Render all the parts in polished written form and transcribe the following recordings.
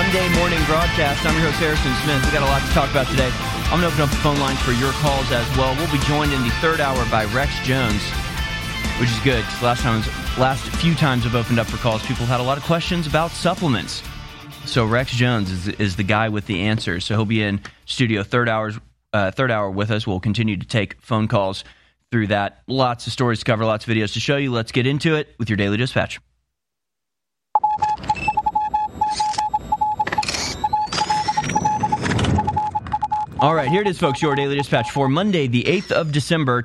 Monday morning broadcast. I'm your host, Harrison Smith. We got a lot to talk about today. I'm going to open up the phone lines for your calls as well. We'll be joined in the third hour by Rex Jones, which is good because last few times I've opened up for calls, people have had a lot of questions about supplements. So Rex Jones is the guy with the answers. So he'll be in studio third hour with us. We'll continue to take phone calls through that. Lots of stories to cover, lots of videos to show you. Let's get into it with your Daily Dispatch. All right, here it is, folks, your Daily Dispatch for Monday, the 8th of December,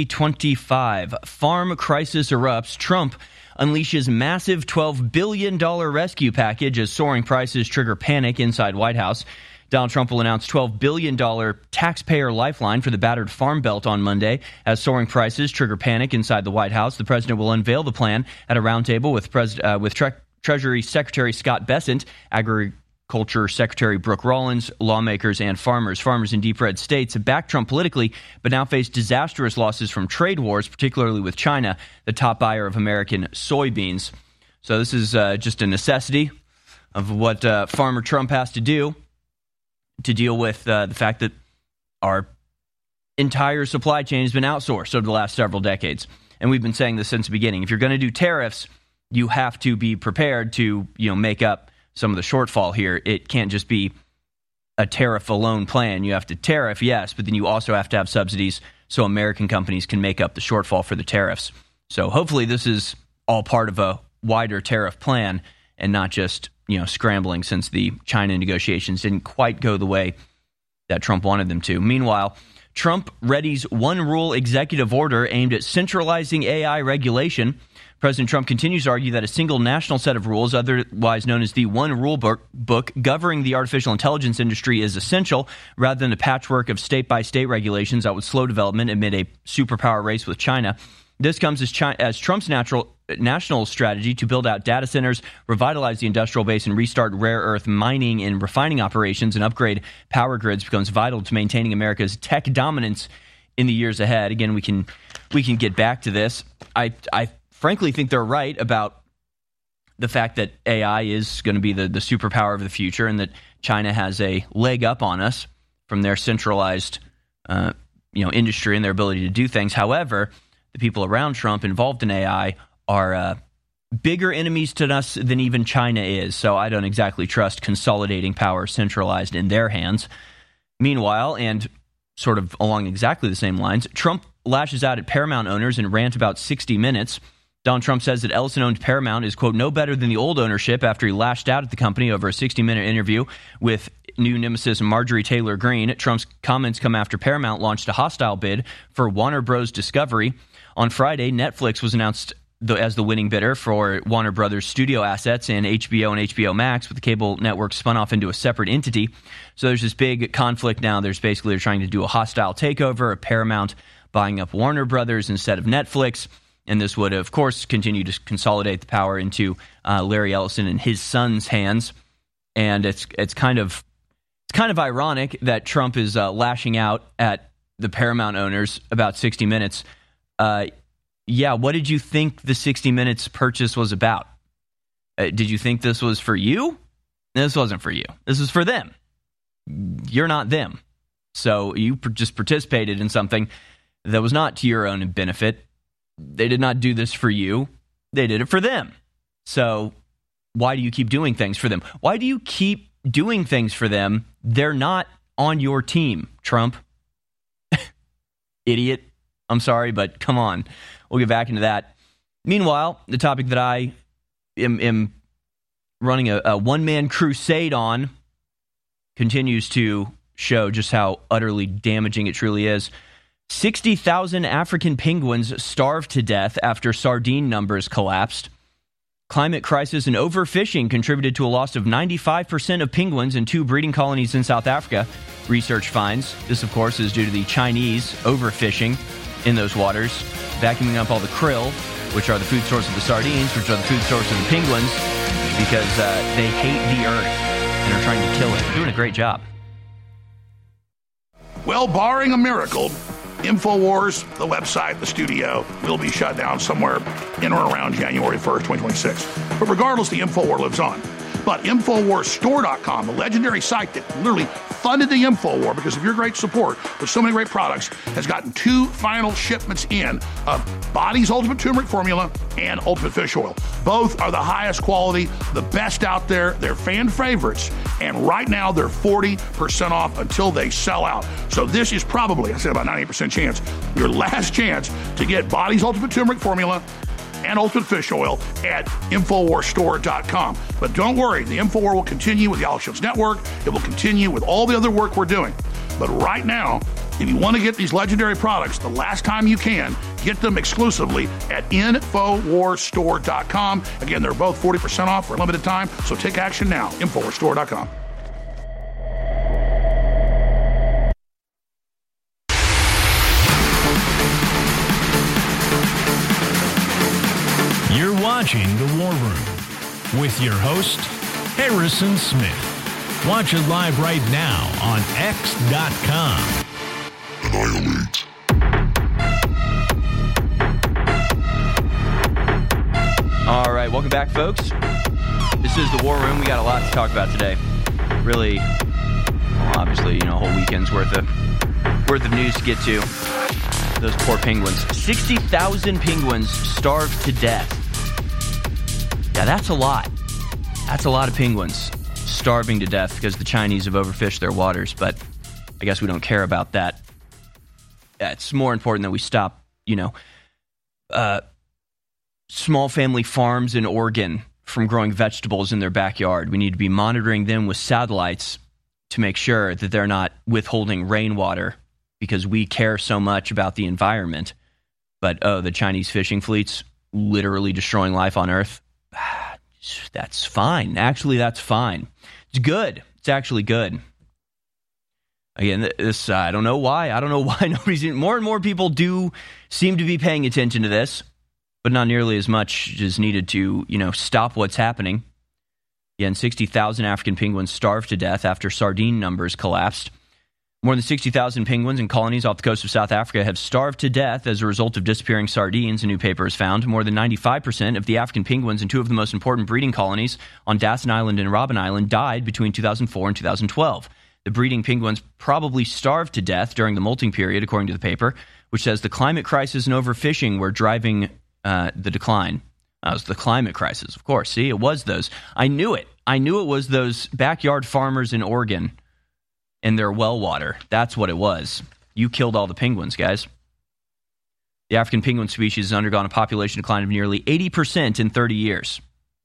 2025. Farm crisis erupts. Trump unleashes massive $12 billion rescue package as soaring prices trigger panic inside White House. Donald Trump will announce $12 billion taxpayer lifeline for the battered Farm Belt on Monday. As soaring prices trigger panic inside the White House, the president will unveil the plan at a roundtable with Treasury Secretary Scott Bessent, Agriculture Secretary Brooke Rollins, lawmakers, and farmers. Farmers in deep red states have backed Trump politically, but now face disastrous losses from trade wars, particularly with China, the top buyer of American soybeans. So this is just a necessity of what Farmer Trump has to do to deal with the fact that our entire supply chain has been outsourced over the last several decades. And we've been saying this since the beginning. If you're going to do tariffs, you have to be prepared to, make up some of the shortfall here. It can't just be a tariff alone plan. You have to tariff, yes, but then you also have to have subsidies so American companies can make up the shortfall for the tariffs. So hopefully this is all part of a wider tariff plan and not just, scrambling since the China negotiations didn't quite go the way that Trump wanted them to. Meanwhile, Trump readies one rule executive order aimed at centralizing AI regulation. President Trump continues to argue that a single national set of rules, otherwise known as the One Rule Book, governing the artificial intelligence industry is essential, rather than a patchwork of state-by-state regulations that would slow development amid a superpower race with China. This comes as Trump's national strategy to build out data centers, revitalize the industrial base, and restart rare earth mining and refining operations and upgrade power grids becomes vital to maintaining America's tech dominance in the years ahead. Again, we can get back to this. I frankly think they're right about the fact that AI is going to be the superpower of the future and that China has a leg up on us from their centralized industry and their ability to do things. However, the people around Trump involved in AI are bigger enemies to us than even China is. So I don't exactly trust consolidating power centralized in their hands. Meanwhile, and sort of along exactly the same lines, Trump lashes out at Paramount owners and rant about 60 Minutes. Donald Trump says that Ellison-owned Paramount is, quote, no better than the old ownership after he lashed out at the company over a 60-minute interview with new nemesis Marjorie Taylor Greene. Trump's comments come after Paramount launched a hostile bid for Warner Bros. Discovery. On Friday, Netflix was announced as the winning bidder for Warner Brothers studio assets and HBO Max, with the cable network spun off into a separate entity. So there's this big conflict now. They're trying to do a hostile takeover of Paramount buying up Warner Brothers instead of Netflix. And this would, of course, continue to consolidate the power into Larry Ellison and his son's hands. And it's kind of ironic that Trump is lashing out at the Paramount owners about 60 Minutes. What did you think the 60 Minutes purchase was about? Did you think this was for you? This wasn't for you. This is for them. You're not them. So you just participated in something that was not to your own benefit. They did not do this for you. They did it for them. So why do you keep doing things for them? Why do you keep doing things for them? They're not on your team, Trump. Idiot. I'm sorry, but come on. We'll get back into that. Meanwhile, the topic that I am running a one-man crusade on continues to show just how utterly damaging it truly is. 60,000 African penguins starved to death after sardine numbers collapsed. Climate crisis and overfishing contributed to a loss of 95% of penguins in 2 breeding colonies in South Africa, research finds. This, of course, is due to the Chinese overfishing in those waters, vacuuming up all the krill, which are the food source of the sardines, which are the food source of the penguins, because they hate the earth and are trying to kill it. They're doing a great job. Well, barring a miracle, InfoWars, the website, the studio, will be shut down somewhere in or around January 1st, 2026. But regardless, the InfoWar lives on. But InfoWarsStore.com, the legendary site that literally funded the InfoWar because of your great support with so many great products, has gotten 2 final shipments in of Body's Ultimate Turmeric Formula and Ultimate Fish Oil. Both are the highest quality, the best out there. They're fan favorites. And right now, they're 40% off until they sell out. So this is probably, I said about 98% chance, your last chance to get Body's Ultimate Turmeric Formula and Ultimate Fish Oil at InfoWarsStore.com. But don't worry, the InfoWar will continue with the Alex Jones Network. It will continue with all the other work we're doing. But right now, if you want to get these legendary products, the last time you can, get them exclusively at InfoWarsStore.com. Again, they're both 40% off for a limited time, so take action now. InfoWarsStore.com. You're watching The War Room with your host, Harrison Smith. Watch it live right now on X.com. Annihilate. All right, welcome back, folks. This is The War Room. We got a lot to talk about today. Really, well, obviously, a whole weekend's worth of news to get to. Those poor penguins. 60,000 penguins starved to death. Yeah, that's a lot. That's a lot of penguins starving to death because the Chinese have overfished their waters, but I guess we don't care about that. It's more important that we stop, small family farms in Oregon from growing vegetables in their backyard. We need to be monitoring them with satellites to make sure that they're not withholding rainwater because we care so much about the environment. But, the Chinese fishing fleets literally destroying life on Earth, that's fine. Actually, that's fine. It's good. It's actually good. Again, this I don't know why. I don't know why nobody's... More and more people do seem to be paying attention to this, but not nearly as much is needed to, stop what's happening. Again, 60,000 African penguins starved to death after sardine numbers collapsed. More than 60,000 penguins in colonies off the coast of South Africa have starved to death as a result of disappearing sardines, a new paper has found. More than 95% of the African penguins in 2 of the most important breeding colonies on Dasson Island and Robben Island died between 2004 and 2012. The breeding penguins probably starved to death during the molting period, according to the paper, which says the climate crisis and overfishing were driving the decline. That was the climate crisis, of course. See, it was those. I knew it. I knew it was those backyard farmers in Oregon and their well water. That's what it was. You killed all the penguins, guys. The African penguin species has undergone a population decline of nearly 80% in 30 years.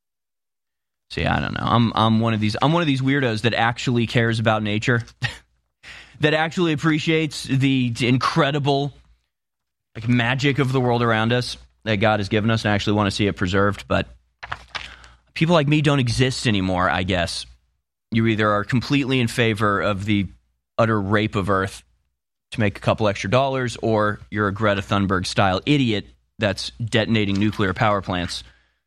See, I don't know. I'm one of these weirdos that actually cares about nature, that actually appreciates the incredible magic of the world around us that God has given us, and I actually want to see it preserved. But people like me don't exist anymore, I guess. You either are completely in favor of the utter rape of Earth to make a couple extra dollars, or you're a Greta Thunberg-style idiot that's detonating nuclear power plants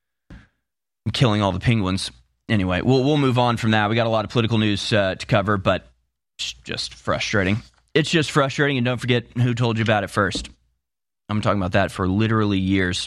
and killing all the penguins. Anyway, we'll move on from that. We got a lot of political news to cover, but it's just frustrating. It's just frustrating, and don't forget who told you about it first. I'm talking about that for literally years.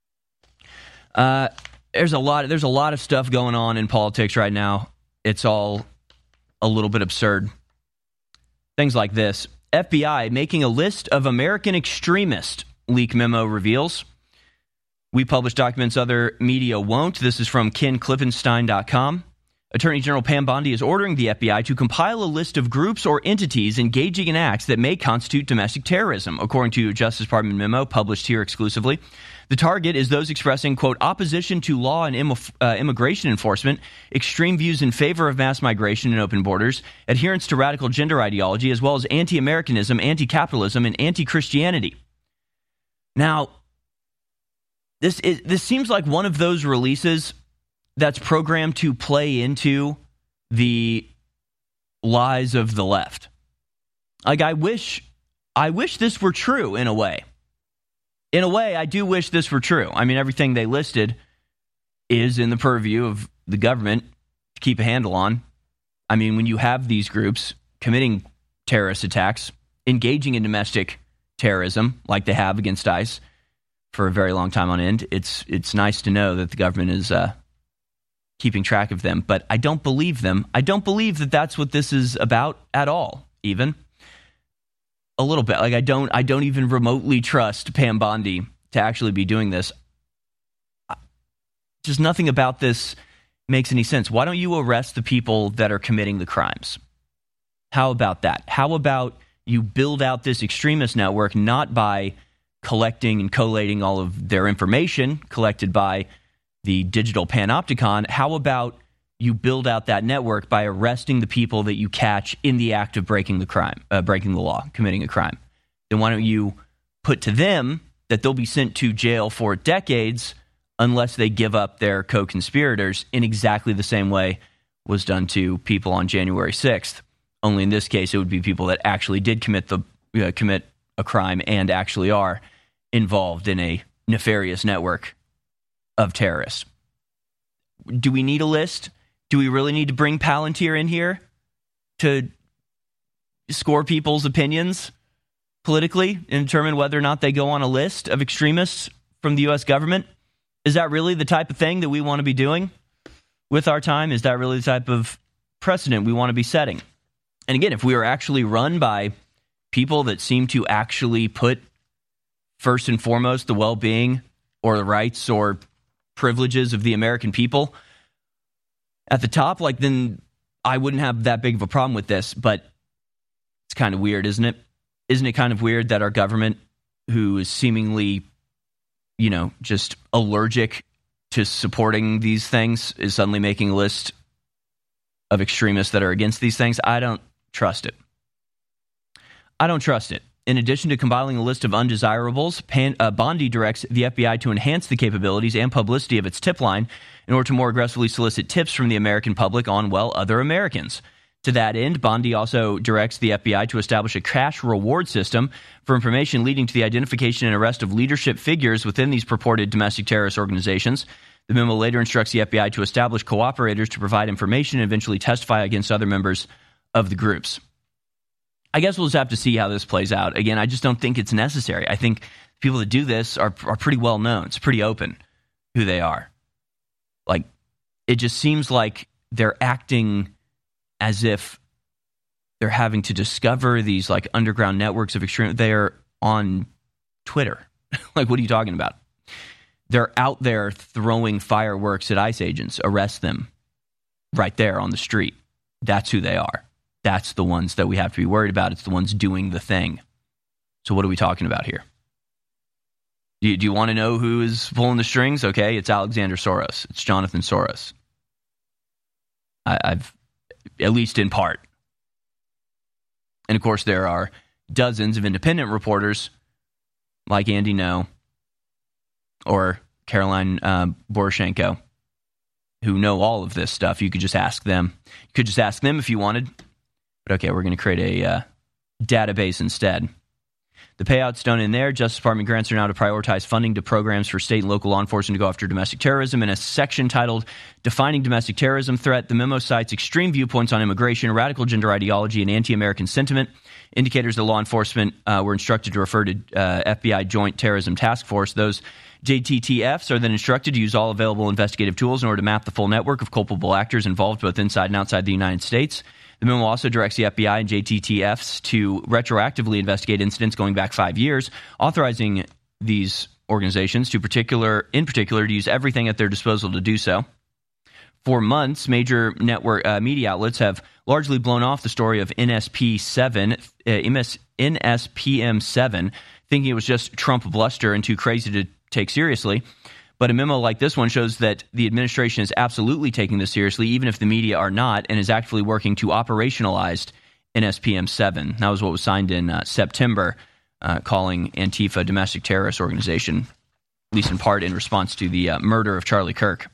There's a lot of stuff going on in politics right now. It's all a little bit absurd. Things like this. FBI making a list of American extremists, leak memo reveals. We publish documents other media won't. This is from KenKlippenstein.com. Attorney General Pam Bondi is ordering the FBI to compile a list of groups or entities engaging in acts that may constitute domestic terrorism, according to Justice Department memo published here exclusively. The target is those expressing, quote, opposition to law and immigration enforcement, extreme views in favor of mass migration and open borders, adherence to radical gender ideology, as well as anti-Americanism, anti-capitalism, and anti-Christianity. Now, this seems like one of those releases that's programmed to play into the lies of the left. Like, I wish this were true in a way. In a way, I do wish this were true. I mean, everything they listed is in the purview of the government to keep a handle on. I mean, when you have these groups committing terrorist attacks, engaging in domestic terrorism like they have against ICE for a very long time on end, it's nice to know that the government is keeping track of them, but I don't believe them. I don't believe that that's what this is about at all, even. A little bit. Like, I don't even remotely trust Pam Bondi to actually be doing this. Just nothing about this makes any sense. Why don't you arrest the people that are committing the crimes? How about that? How about you build out this extremist network not by collecting and collating all of their information collected by the digital panopticon? How about you build out that network by arresting the people that you catch in the act of breaking the law, committing a crime? Then why don't you put to them that they'll be sent to jail for decades unless they give up their co-conspirators in exactly the same way was done to people on January 6th. Only in this case, it would be people that actually did commit a crime and actually are involved in a nefarious network of terrorists. Do we need a list? Do we really need to bring Palantir in here to score people's opinions politically and determine whether or not they go on a list of extremists from the U.S. government? Is that really the type of thing that we want to be doing with our time? Is that really the type of precedent we want to be setting? And again, if we are actually run by people that seem to actually put first and foremost the well-being or the rights or privileges of the American people at the top, like, then I wouldn't have that big of a problem with this. But it's kind of weird, isn't it? Isn't it kind of weird that our government, who is seemingly, just allergic to supporting these things, is suddenly making a list of extremists that are against these things? I don't trust it. I don't trust it. In addition to compiling a list of undesirables, Bondi directs the FBI to enhance the capabilities and publicity of its tip line in order to more aggressively solicit tips from the American public on, other Americans. To that end, Bondi also directs the FBI to establish a cash reward system for information leading to the identification and arrest of leadership figures within these purported domestic terrorist organizations. The memo later instructs the FBI to establish cooperators to provide information and eventually testify against other members of the groups. I guess we'll just have to see how this plays out. Again, I just don't think it's necessary. I think people that do this are pretty well known. It's pretty open who they are. Like, it just seems like they're acting as if they're having to discover these like underground networks of extreme. They're on Twitter. Like, what are you talking about? They're out there throwing fireworks at ICE agents. Arrest them right there on the street. That's who they are. That's the ones that we have to be worried about. It's the ones doing the thing. So what are we talking about here? Do you want to know who is pulling the strings? Okay, it's Alexander Soros. It's Jonathan Soros. I've, at least in part. And of course, there are dozens of independent reporters like Andy Ngo or Caroline Poroshenko who know all of this stuff. You could just ask them. You could just ask them if you wanted. But okay, we're going to create a database instead. The payouts don't end there. Justice Department grants are now to prioritize funding to programs for state and local law enforcement to go after domestic terrorism. In a section titled Defining Domestic Terrorism Threat, the memo cites extreme viewpoints on immigration, radical gender ideology, and anti-American sentiment. Indicators that law enforcement were instructed to refer to FBI Joint Terrorism Task Force. Those JTTFs are then instructed to use all available investigative tools in order to map the full network of culpable actors involved both inside and outside the United States. The memo also directs the FBI and JTTFs to retroactively investigate incidents going back 5 years, authorizing these organizations in particular to use everything at their disposal to do so. For months, major network media outlets have largely blown off the story of NSPM7, thinking it was just Trump bluster and too crazy to take seriously. But a memo like this one shows that the administration is absolutely taking this seriously, even if the media are not, and is actively working to operationalize NSPM7. That was what was signed in September, calling Antifa a domestic terrorist organization, at least in part in response to the murder of Charlie Kirk.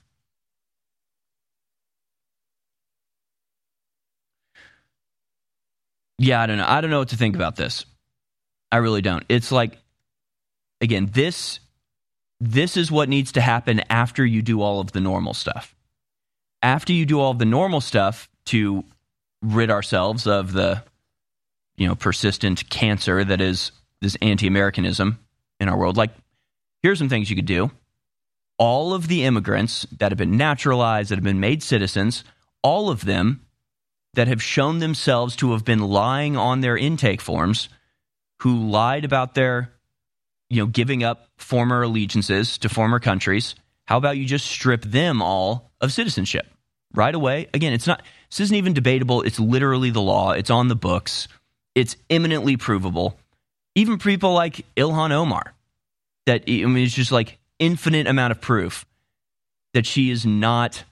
Yeah, I don't know. I don't know what to think about this. I really don't. It's like, again, this is what needs to happen after you do all of the normal stuff. After you do all of the normal stuff to rid ourselves of the, persistent cancer that is this anti-Americanism in our world. Like, here's some things you could do. all of the immigrants that have been naturalized, that have been made citizens, all of them that have shown themselves to have been lying on their intake forms, who lied about their, giving up former allegiances to former countries. How about you just strip them all of citizenship right away? Again, this isn't even debatable. It's literally the law. It's on the books. It's imminently provable. Even people like Ilhan Omar, it's just like infinite amount of proof that she has not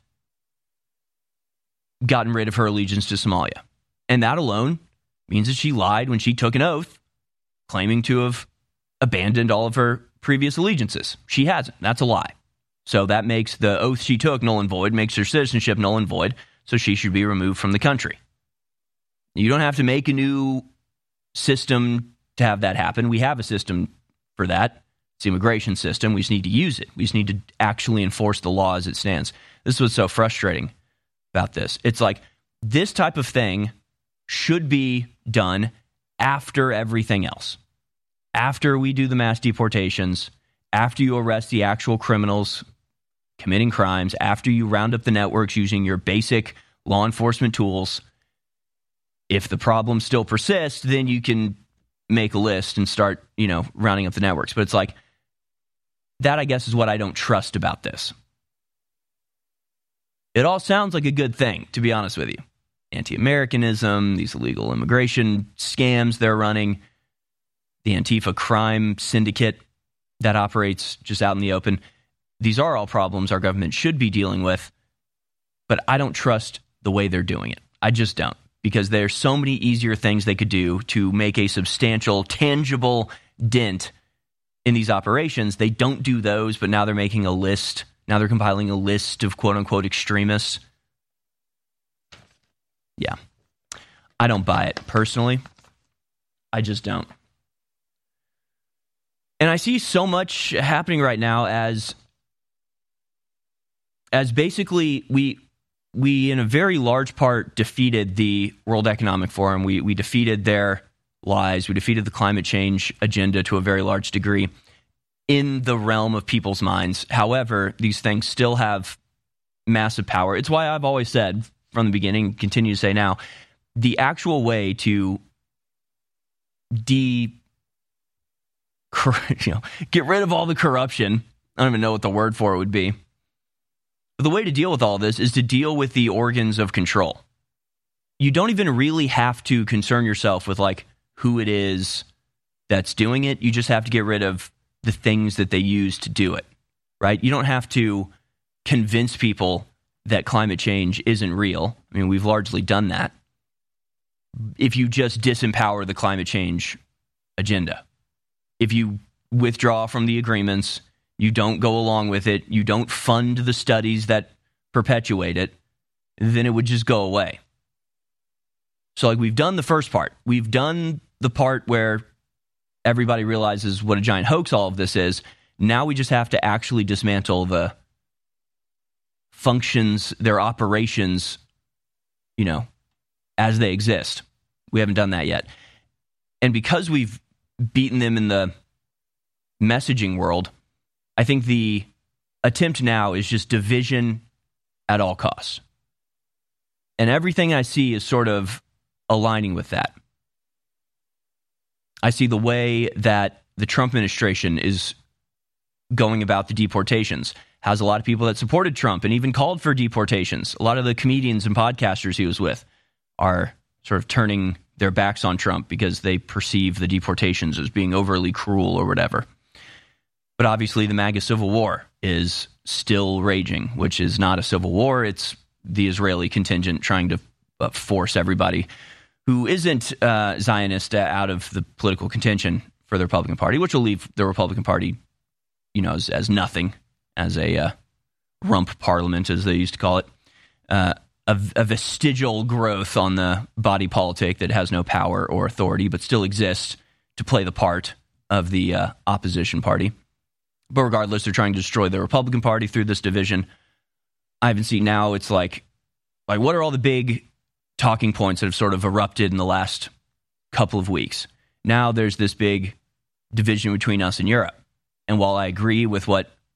gotten rid of her allegiance to Somalia. And that alone means that she lied when she took an oath claiming to have abandoned all of her previous allegiances. She hasn't. That's a lie. So that makes the oath she took null and void, makes her citizenship null and void, so she should be removed from the country. You don't have to make a new system to have that happen. We have a system for that. It's the immigration system. We just need to use it. We just need to actually enforce the law as it stands. This is what's so frustrating about this. It's like this type of thing should be done after everything else. After we do the mass deportations, after you arrest the actual criminals committing crimes, after you round up the networks using your basic law enforcement tools. If the problem still persists, then you can make a list and start, rounding up the networks. But it's like, that I guess is what I don't trust about this. It all sounds like a good thing, to be honest with you. Anti-Americanism, these illegal immigration scams they're running, the Antifa crime syndicate that operates just out in the open. These are all problems our government should be dealing with, but I don't trust the way they're doing it. I just don't, because there's so many easier things they could do to make a substantial, tangible dent in these operations. They don't do those, but now they're making a list. Now they're compiling a list of quote-unquote extremists. Yeah. I don't buy it, personally. I just don't. And I see so much happening right now as basically we in a very large part defeated the World Economic Forum. We defeated their lies. We defeated the climate change agenda to a very large degree in the realm of people's minds. However, these things still have massive power. It's why I've always said from the beginning, continue to say now, the actual way to get rid of all the corruption, I don't even know what the word for it would be. But the way to deal with all this is to deal with the organs of control. You don't even really have to concern yourself with who it is that's doing it. You just have to get rid of the things that they use to do it, right? You don't have to convince people that climate change isn't real. I mean, we've largely done that. If you just disempower the climate change agenda, if you withdraw from the agreements, you don't go along with it, you don't fund the studies that perpetuate it, then it would just go away. So we've done the first part. We've done the part where everybody realizes what a giant hoax all of this is. Now we just have to actually dismantle the functions, their operations, as they exist. We haven't done that yet. And because we've beaten them in the messaging world, I think the attempt now is just division at all costs. And everything I see is sort of aligning with that. I see the way that the Trump administration is going about the deportations. Has a lot of people that supported Trump and even called for deportations. A lot of the comedians and podcasters he was with are sort of turning their backs on Trump because they perceive the deportations as being overly cruel or whatever. But obviously the MAGA civil war is still raging, which is not a civil war. It's the Israeli contingent trying to force everybody who isn't Zionist out of the political contention for the Republican Party, which will leave the Republican Party, as nothing, as a rump parliament, as they used to call it, a vestigial growth on the body politic that has no power or authority, but still exists to play the part of the opposition party. But regardless, they're trying to destroy the Republican Party through this division. I haven't seen now, it's like what are all the big talking points that have sort of erupted in the last couple of weeks? Now there's this big division between us and Europe. And while I agree with what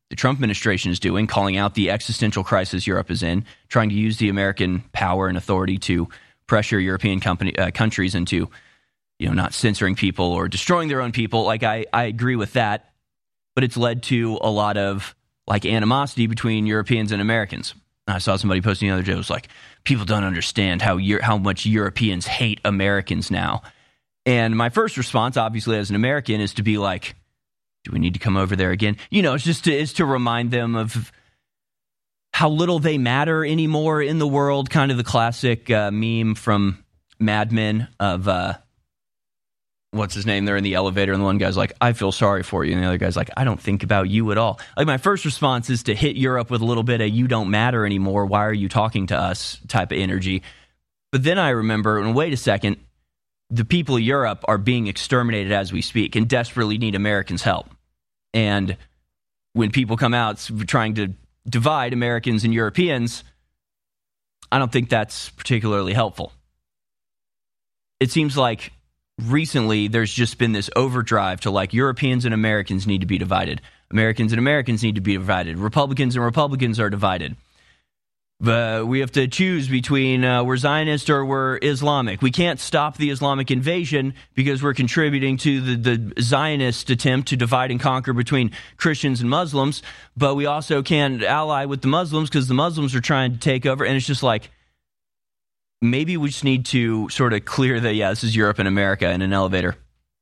the Trump administration is doing, calling out the existential crisis Europe is in, trying to use the American power and authority to pressure European countries into, not censoring people or destroying their own people. Like, I agree with that, but it's led to a lot of animosity between Europeans and Americans. I saw somebody posting the other day, it was like, people don't understand how much Europeans hate Americans now. And my first response, obviously, as an American, is to be like, do we need to come over there again? It's just to remind them of how little they matter anymore in the world. Kind of the classic meme from Mad Men of, what's his name? They're in the elevator, and the one guy's like, I feel sorry for you. And the other guy's like, I don't think about you at all. Like, my first response is to hit Europe with a little bit of, you don't matter anymore, why are you talking to us type of energy. But then I remember, and wait a second, the people of Europe are being exterminated as we speak and desperately need Americans' help. And when people come out trying to divide Americans and Europeans, I don't think that's particularly helpful. It seems like recently there's just been this overdrive to Europeans and Americans need to be divided. Americans and Americans need to be divided. Republicans and Republicans are divided. We have to choose between we're Zionist or we're Islamic. We can't stop the Islamic invasion because we're contributing to the Zionist attempt to divide and conquer between Christians and Muslims, but we also can't ally with the Muslims because the Muslims are trying to take over. And it's just like, maybe we just need to sort of clear this is Europe and America in an elevator.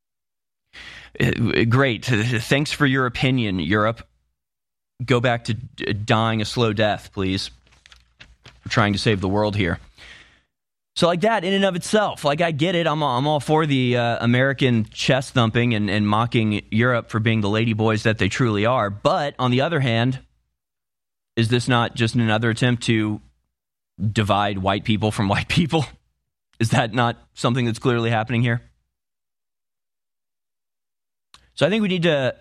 Great. Thanks for your opinion, Europe. Go back to dying a slow death, please. We're trying to save the world here. So like that in and of itself, I get it. I'm all for the American chest thumping and mocking Europe for being the ladyboys that they truly are. But on the other hand, is this not just another attempt to divide white people from white people? Is that not something that's clearly happening here? So I think we need to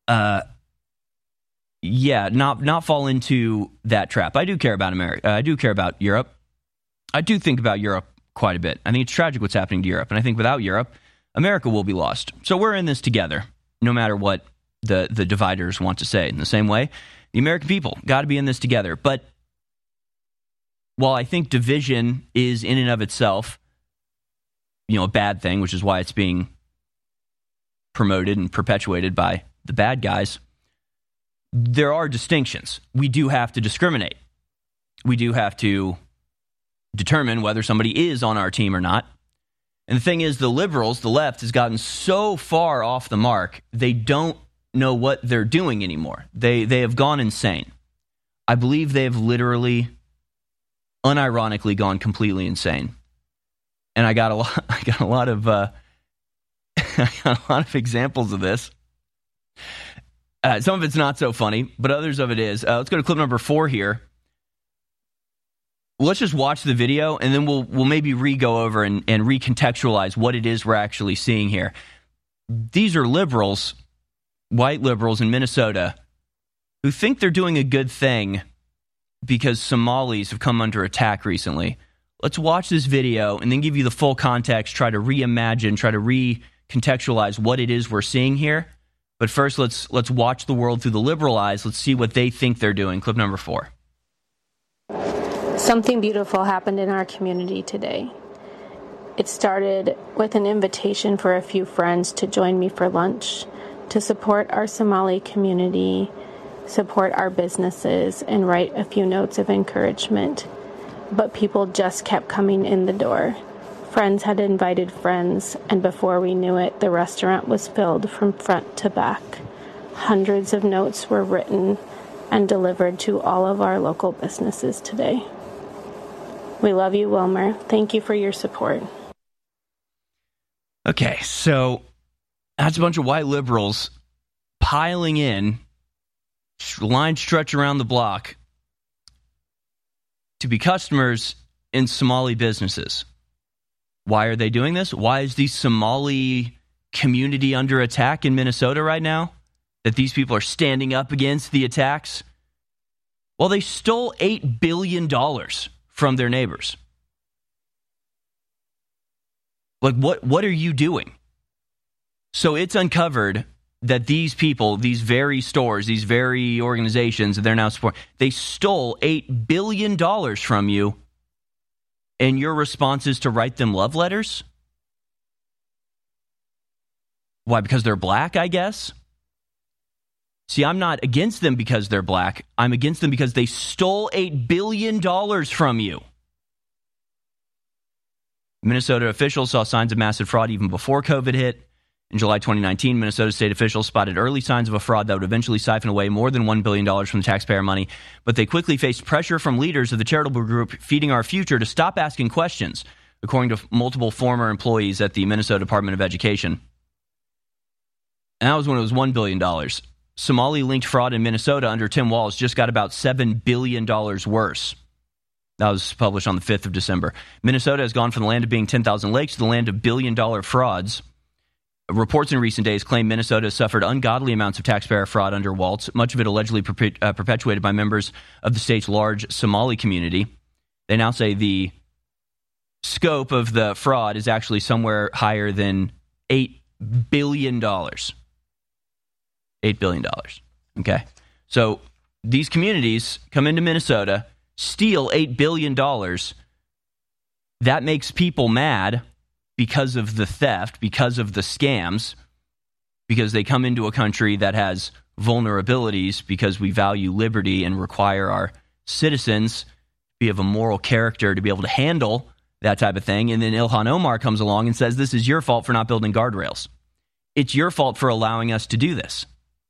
not fall into that trap. I do care about America. I do care about Europe. I do think about Europe quite a bit. I think it's tragic what's happening to Europe. And I think without Europe, America will be lost. So we're in this together, no matter what the dividers want to say. In the same way, the American people got to be in this together. But while I think division is in and of itself, a bad thing, which is why it's being promoted and perpetuated by the bad guys, there are distinctions. We do have to discriminate. We do have to determine whether somebody is on our team or not. And the thing is, the liberals, the left, has gotten so far off the mark, they don't know what they're doing anymore. They have gone insane. I believe they have literally, unironically, gone completely insane. And I got a lot of examples of this. Some of it's not so funny, but others of it is. Let's go to clip number 4 here. Let's just watch the video, and then we'll maybe re-go over and recontextualize what it is we're actually seeing here. These are liberals, white liberals in Minnesota, who think they're doing a good thing because Somalis have come under attack recently. Let's watch this video and then give you the full context, try to reimagine, try to recontextualize what it is we're seeing here. But first, let's watch the world through the liberal eyes. Let's see what they think they're doing. Clip number 4. Something beautiful happened in our community today. It started with an invitation for a few friends to join me for lunch, to support our Somali community, support our businesses, and write a few notes of encouragement. But people just kept coming in the door. Friends had invited friends, and before we knew it, the restaurant was filled from front to back. Hundreds of notes were written and delivered to all of our local businesses today. We love you, Wilmer. Thank you for your support. Okay, so that's a bunch of white liberals piling in, line stretch around the block, to be customers in Somali businesses. Why are they doing this? Why is the Somali community under attack in Minnesota right now? That these people are standing up against the attacks? Well, they stole $8 billion from their neighbors. Like, what are you doing? So it's uncovered that these people, these very stores, these very organizations that they're now supporting, they stole $8 billion from you, and your response is to write them love letters? Why? Because they're black, I guess? See, I'm not against them because they're black. I'm against them because they stole $8 billion from you. Minnesota officials saw signs of massive fraud even before COVID hit. In July 2019, Minnesota state officials spotted early signs of a fraud that would eventually siphon away more than $1 billion from the taxpayer money, but they quickly faced pressure from leaders of the charitable group Feeding Our Future to stop asking questions, according to multiple former employees at the Minnesota Department of Education. And that was when it was $1 billion. Somali-linked fraud in Minnesota under Tim Walz just got about $7 billion worse. That was published on the 5th of December. Minnesota has gone from the land of being 10,000 lakes to the land of billion-dollar frauds. Reports in recent days claim Minnesota has suffered ungodly amounts of taxpayer fraud under Walz, much of it allegedly perpetuated by members of the state's large Somali community. They now say the scope of the fraud is actually somewhere higher than $8 billion. $8 billion. Okay. So these communities come into Minnesota, steal $8 billion. That makes people mad because of the theft, because of the scams, because they come into a country that has vulnerabilities, because we value liberty and require our citizens to be of a moral character to be able to handle that type of thing. And then Ilhan Omar comes along and says, this is your fault for not building guardrails. It's your fault for allowing us to do this.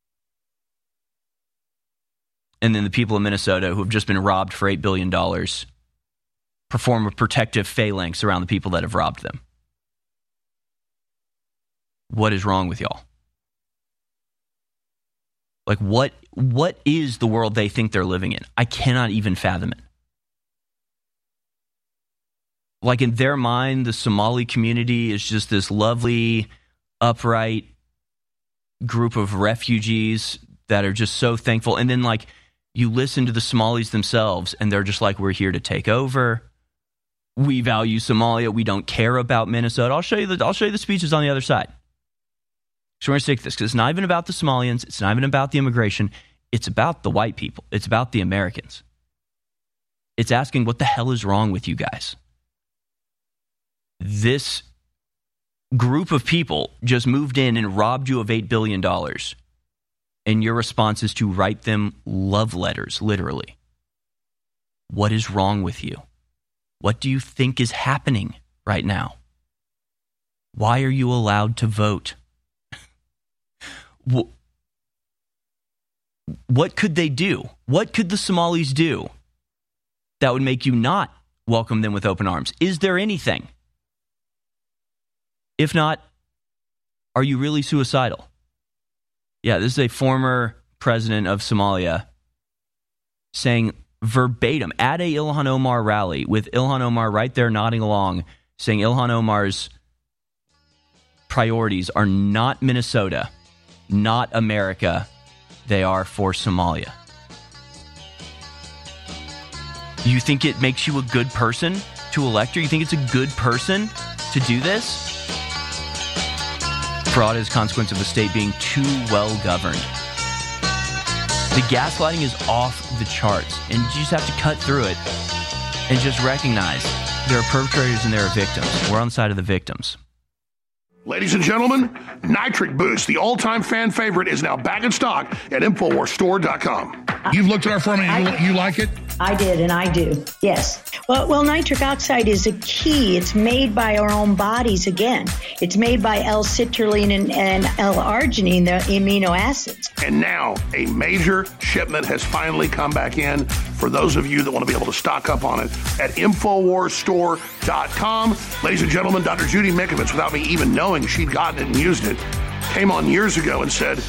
And then the people of Minnesota who have just been robbed for $8 billion perform a protective phalanx around the people that have robbed them. What is wrong with y'all? Like, what is the world they think they're living in? I cannot even fathom it. Like, in their mind, the Somali community is just this lovely, upright group of refugees that are just so thankful. And then, like, you listen to the Somalis themselves, and they're just like, we're here to take over. We value Somalia. We don't care about Minnesota. I'll show you the speeches on the other side. So we're going to stick to this because it's not even about the Somalians. It's not even about the immigration. It's about the white people. It's about the Americans. It's asking, what the hell is wrong with you guys? This group of people just moved in and robbed you of $8 billion. And your response is to write them love letters, literally. What is wrong with you? What do you think is happening right now? Why are you allowed to vote? What could they do? What could the Somalis do that would make you not welcome them with open arms? Is there anything? If not, are you really suicidal? Yeah, this is a former president of Somalia saying verbatim at a Ilhan Omar rally with Ilhan Omar right there nodding along, saying Ilhan Omar's priorities are not Minnesota, not America. They are for Somalia. You think it makes you a good person to elect her? You think it's a good person to do this? Fraud is a consequence of the state being too well governed. The gaslighting is off the charts, and you just have to cut through it and just recognize there are perpetrators and there are victims. We're on the side of the victims. Ladies and gentlemen, Nitric Boost, the all-time fan favorite, is now back in stock at InfoWarsStore.com. You've looked at our formula. You like it? I did, and I do. Yes. Well, nitric oxide is a key. It's made by our own bodies again. It's made by L-citrulline and L-arginine, the amino acids. And now a major shipment has finally come back in for those of you that want to be able to stock up on it at InfoWarsStore.com. Ladies and gentlemen, Dr. Judy Mikovits, without me even knowing she'd gotten it and used it, came on years ago and said,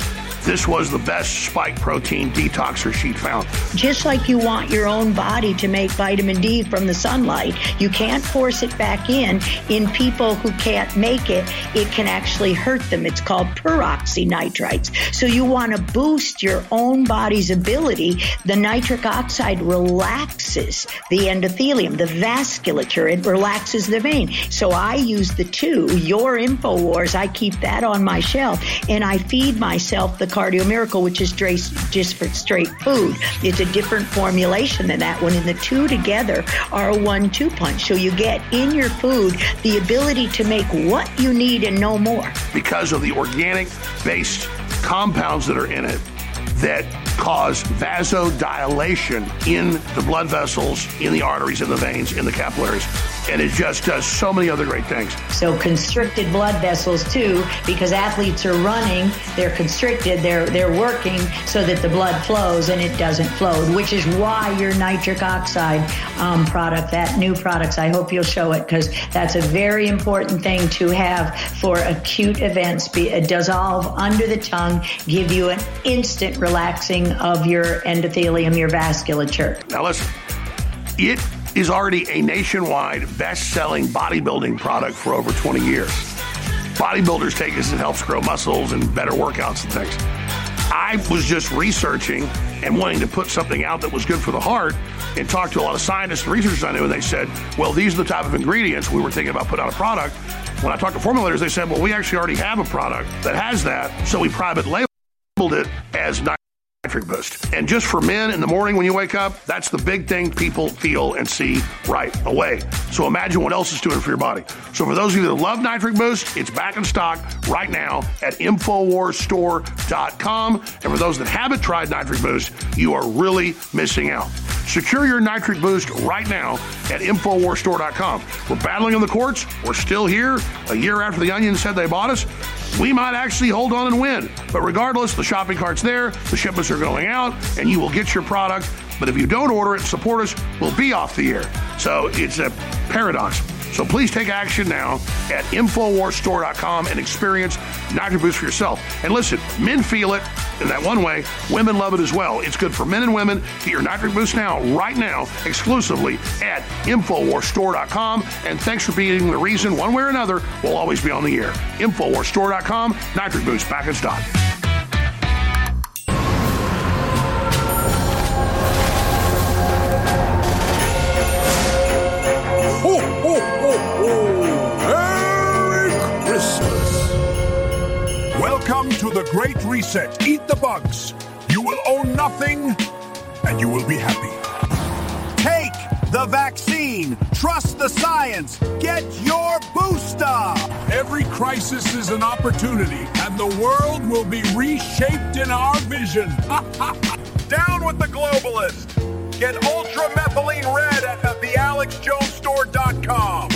this was the best spike protein detoxer she'd found. Just like you want your own body to make vitamin D from the sunlight, you can't force it back in people who can't make it. It can actually hurt them. It's called peroxynitrites. So you want to boost your own body's ability. The nitric oxide relaxes the endothelium, the vasculature. It relaxes the vein. So I use the two, your InfoWars, I keep that on my shelf, and I feed myself the Cardio Miracle, which is just for straight food. It's a different formulation than that one, and the two together are a 1-2 punch. So you get in your food the ability to make what you need and no more. Because of the organic-based compounds that are in it that cause vasodilation in the blood vessels, in the arteries, in the veins, in the capillaries. And it just does so many other great things. So constricted blood vessels too, because athletes are running, they're constricted, they're working so that the blood flows and it doesn't flow, which is why your nitric oxide product, that new products, I hope you'll show it, because that's a very important thing to have for acute events. Dissolve under the tongue, give you an instant relaxing of your endothelium, your vasculature. Now listen, it is already a nationwide best-selling bodybuilding product for over 20 years. Bodybuilders take this, it helps grow muscles and better workouts and things. I was just researching and wanting to put something out that was good for the heart and talked to a lot of scientists and researchers I knew, and they said, well, these are the type of ingredients we were thinking about putting out a product. When I talked to formulators, they said, well, we actually already have a product that has that, so we private labeled it as Nitric Boost. And just for men in the morning when you wake up, that's the big thing people feel and see right away. So imagine what else it's doing for your body. So for those of you that love Nitric Boost, it's back in stock right now at InfoWarsStore.com. And for those that haven't tried Nitric Boost, you are really missing out. Secure your Nitric Boost right now at InfoWarsStore.com. We're battling in the courts. We're still here. A year after the Onion said they bought us, we might actually hold on and win. But regardless, the shopping cart's there, the shipments are going out, and you will get your product. But if you don't order it and support us, we'll be off the air. So it's a paradox. So please take action now at InfoWarsStore.com and experience Nitric Boost for yourself. And listen, men feel it in that one way. Women love it as well. It's good for men and women. Get your Nitric Boost now, right now, exclusively at InfoWarsStore.com. And thanks for being the reason, one way or another, we'll always be on the air. InfoWarsStore.com, Nitric Boost back in stock. Welcome to the Great Reset. Eat the bugs. You will own nothing, and you will be happy. Take the vaccine. Trust the science. Get your booster. Every crisis is an opportunity, and the world will be reshaped in our vision. Down with the globalist. Get ultramethylene red at thealexjonesstore.com.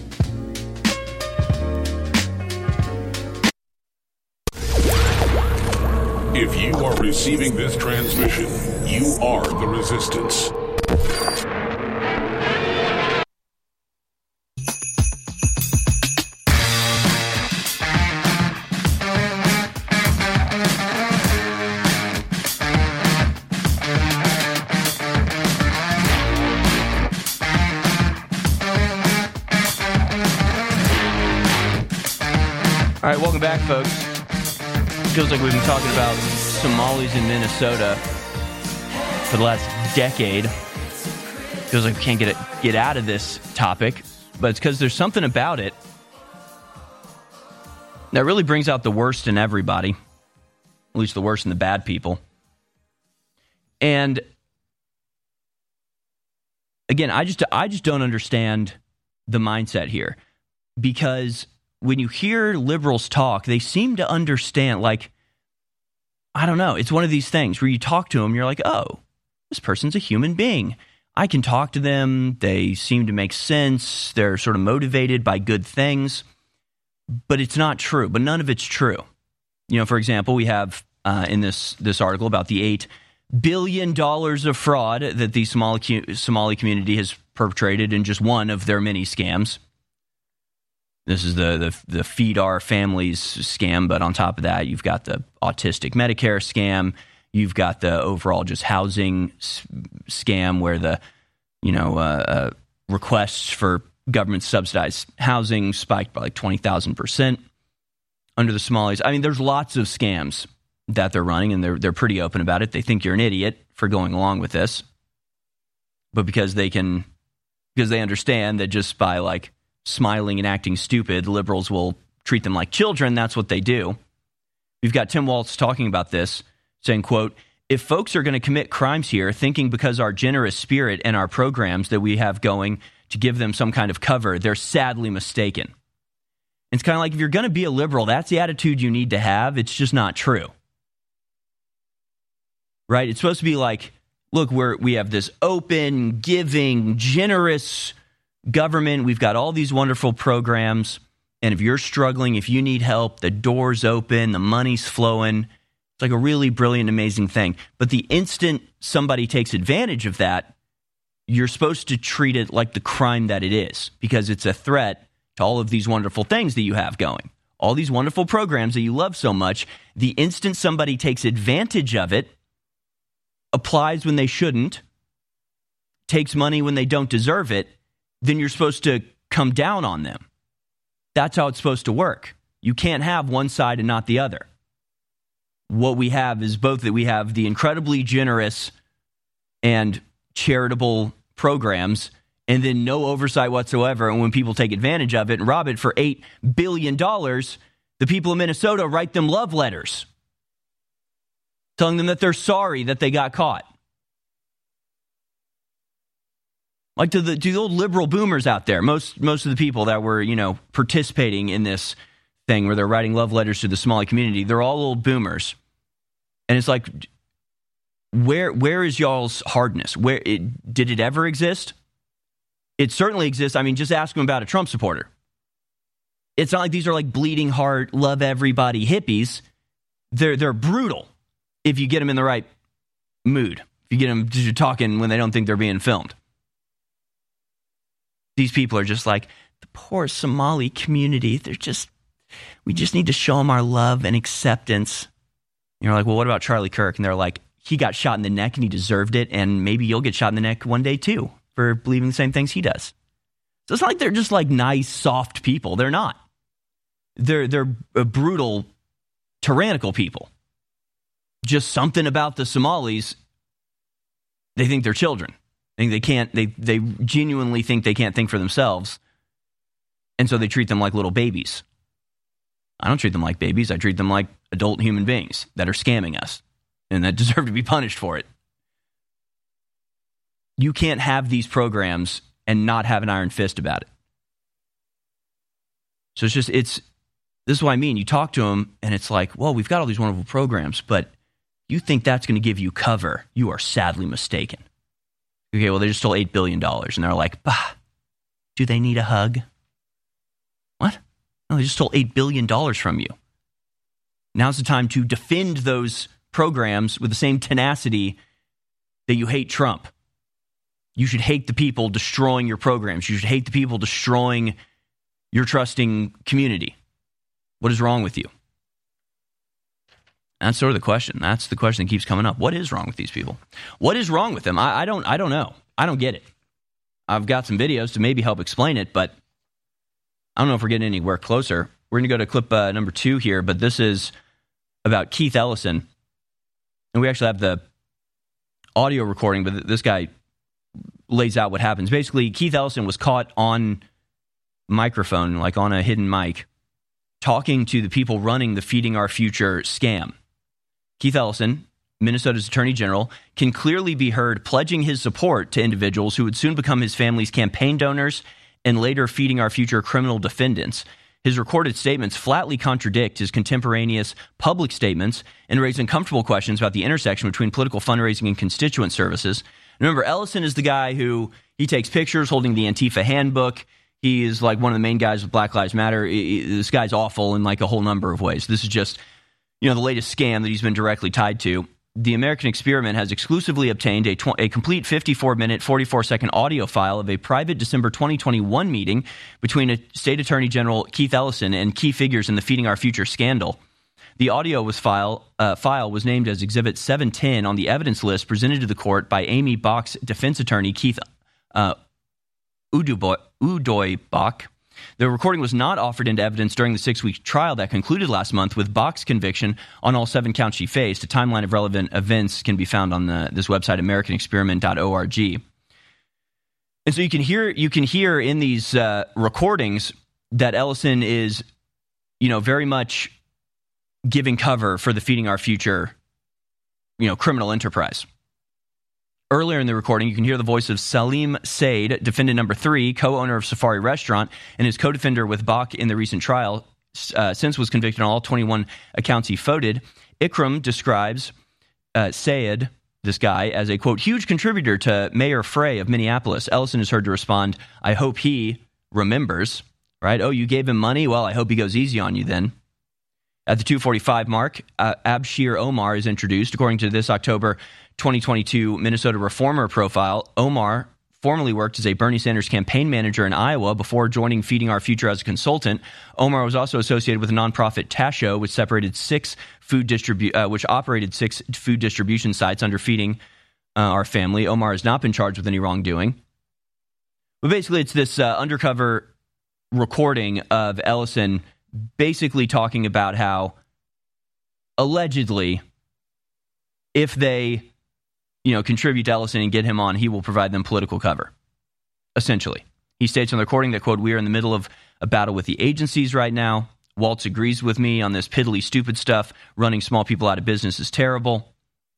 If you are receiving this transmission, you are the resistance. All right, welcome back, folks. Feels like we've been talking about Somalis in Minnesota for the last decade. Feels like we can't get out of this topic, but it's because there's something about it that really brings out the worst in everybody, at least the worst in the bad people. And again, I just don't understand the mindset here, because when you hear liberals talk, they seem to understand, like, I don't know, it's one of these things where you talk to them, you're like, oh, this person's a human being. I can talk to them. They seem to make sense. They're sort of motivated by good things. But it's not true. But none of it's true. You know, for example, we have in this article about the $8 billion of fraud that the Somali community has perpetrated in just one of their many scams. This is the Feed Our Families scam, but on top of that, you've got the autistic Medicare scam. You've got the overall just housing scam where the requests for government subsidized housing spiked by like 20,000% under the Somalis. I mean, there's lots of scams that they're running, and they're pretty open about it. They think you're an idiot for going along with this, but because they understand that just by like smiling and acting stupid, liberals will treat them like children. That's what they do. We've got Tim Walz talking about this, saying, quote, "If folks are going to commit crimes here, thinking because our generous spirit and our programs that we have going to give them some kind of cover, they're sadly mistaken." It's kind of like, if you're going to be a liberal, that's the attitude you need to have. It's just not true. Right? It's supposed to be like, look, we have this open, giving, generous government. We've got all these wonderful programs. And if you're struggling, if you need help, the door's open, the money's flowing. It's like a really brilliant, amazing thing. But the instant somebody takes advantage of that, you're supposed to treat it like the crime that it is, because it's a threat to all of these wonderful things that you have going, all these wonderful programs that you love so much. The instant somebody takes advantage of it, applies when they shouldn't, takes money when they don't deserve it, then you're supposed to come down on them. That's how it's supposed to work. You can't have one side and not the other. What we have is both, that we have the incredibly generous and charitable programs, and then no oversight whatsoever. And when people take advantage of it and rob it for $8 billion, the people of Minnesota write them love letters telling them that they're sorry that they got caught. Like to the old liberal boomers out there, most of the people that were, participating in this thing where they're writing love letters to the Somali community, they're all old boomers. And it's like, where is y'all's hardness? Did it ever exist? It certainly exists. I mean, just ask them about a Trump supporter. It's not like these are like bleeding heart, love everybody hippies. They're brutal if you get them in the right mood. If you get them talking when they don't think they're being filmed. These people are just like, the poor Somali community, we just need to show them our love and acceptance. You're like, well, what about Charlie Kirk? And they're like, he got shot in the neck and he deserved it, and maybe you'll get shot in the neck one day too for believing the same things he does. So it's not like they're just like nice, soft people. They're not. They're brutal, tyrannical people. Just something about the Somalis, they think they're children. They genuinely think they can't think for themselves, and so they treat them like little babies. I don't treat them like babies. I treat them like adult human beings that are scamming us and that deserve to be punished for it. You can't have these programs and not have an iron fist about it. So this is what I mean. You talk to them and it's like, well, we've got all these wonderful programs, but you think that's going to give you cover. You are sadly mistaken. Okay, well, they just stole $8 billion. And they're like, bah, do they need a hug? What? No, they just stole $8 billion from you. Now's the time to defend those programs with the same tenacity that you hate Trump. You should hate the people destroying your programs. You should hate the people destroying your trusting community. What is wrong with you? That's sort of the question. That's the question that keeps coming up. What is wrong with these people? What is wrong with them? I don't know. I don't get it. I've got some videos to maybe help explain it, but I don't know if we're getting anywhere closer. We're going to go to clip number 2 here, but this is about Keith Ellison. And we actually have the audio recording, but this guy lays out what happens. Basically, Keith Ellison was caught on microphone, like on a hidden mic, talking to the people running the Feeding Our Future scam. Keith Ellison, Minnesota's Attorney General, can clearly be heard pledging his support to individuals who would soon become his family's campaign donors and later Feeding Our Future criminal defendants. His recorded statements flatly contradict his contemporaneous public statements and raise uncomfortable questions about the intersection between political fundraising and constituent services. Remember, Ellison is the guy who, he takes pictures holding the Antifa handbook. He is like one of the main guys with Black Lives Matter. This guy's awful in like a whole number of ways. This is just, the latest scam that he's been directly tied to. the American Experiment has exclusively obtained a complete 54-minute, 44-second audio file of a private December 2021 meeting between State Attorney General Keith Ellison and key figures in the Feeding Our Future scandal. The audio file was named as Exhibit 710 on the evidence list presented to the court by Amy Bach's defense attorney, Keith Udoy-Bach. The recording was not offered into evidence during the 6-week trial that concluded last month with Bach's conviction on all 7 counts she faced. A timeline of relevant events can be found on this website, AmericanExperiment.org. And so you can hear in these recordings that Ellison is, very much giving cover for the Feeding Our Future, criminal enterprise. Earlier in the recording, you can hear the voice of Salim Said, defendant number 3, co-owner of Safari Restaurant, and his co-defender with Bach in the recent trial, since was convicted on all 21 accounts he voted. Ikram describes Sayed, this guy, as a, quote, huge contributor to Mayor Frey of Minneapolis. Ellison is heard to respond, I hope he remembers, right? Oh, you gave him money? Well, I hope he goes easy on you then. At the 2:45 mark, Abshir Omar is introduced. According to this October 2022 Minnesota Reformer profile, Omar formerly worked as a Bernie Sanders campaign manager in Iowa before joining Feeding Our Future as a consultant. Omar was also associated with the nonprofit Tasho, which operated 6 food distribution sites under Feeding Our Family. Omar has not been charged with any wrongdoing. But basically, it's this undercover recording of Ellison basically talking about how allegedly, if they, contribute to Ellison and get him on, he will provide them political cover. Essentially, he states on the recording that, quote, we are in the middle of a battle with the agencies right now. Waltz agrees with me on this piddly, stupid stuff. Running small people out of business is terrible.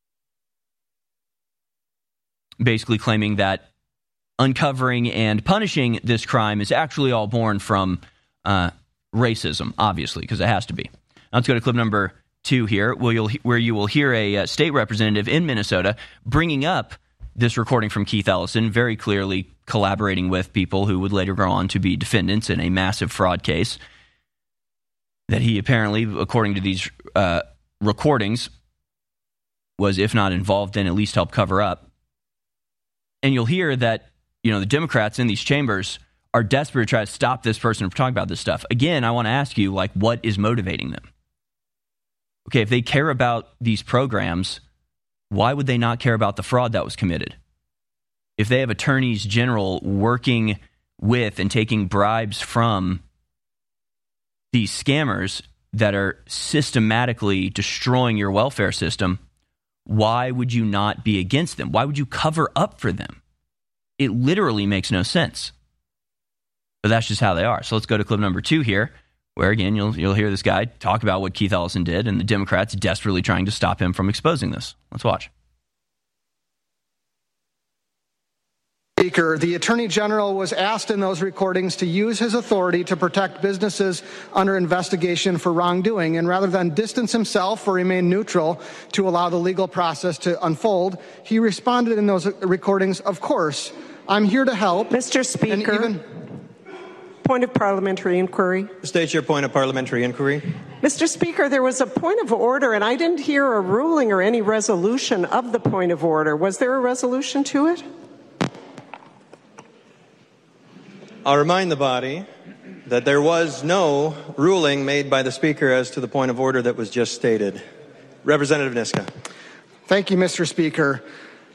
Basically claiming that uncovering and punishing this crime is actually all born from racism, obviously, because it has to be. Now let's go to clip number 2 here, where you will hear a state representative in Minnesota bringing up this recording from Keith Ellison, very clearly collaborating with people who would later go on to be defendants in a massive fraud case that he apparently, according to these recordings, was, if not involved in, at least helped cover up. And you'll hear that, the Democrats in these chambers are desperate to try to stop this person from talking about this stuff. Again, I want to ask you, what is motivating them? Okay, if they care about these programs, why would they not care about the fraud that was committed? If they have attorneys general working with and taking bribes from these scammers that are systematically destroying your welfare system, why would you not be against them? Why would you cover up for them? It literally makes no sense. But that's just how they are. So let's go to clip number 2 here, where again you'll hear this guy talk about what Keith Ellison did and the Democrats desperately trying to stop him from exposing this. Let's watch. Speaker, the Attorney General was asked in those recordings to use his authority to protect businesses under investigation for wrongdoing, and rather than distance himself or remain neutral to allow the legal process to unfold, he responded in those recordings, of course, I'm here to help. Mr. Speaker. Point of parliamentary inquiry. State your point of parliamentary inquiry. Mr. Speaker, there was a point of order, and I didn't hear a ruling or any resolution of the point of order. Was there a resolution to it? I'll remind the body that there was no ruling made by the Speaker as to the point of order that was just stated. Representative Niska. Thank you, Mr. Speaker.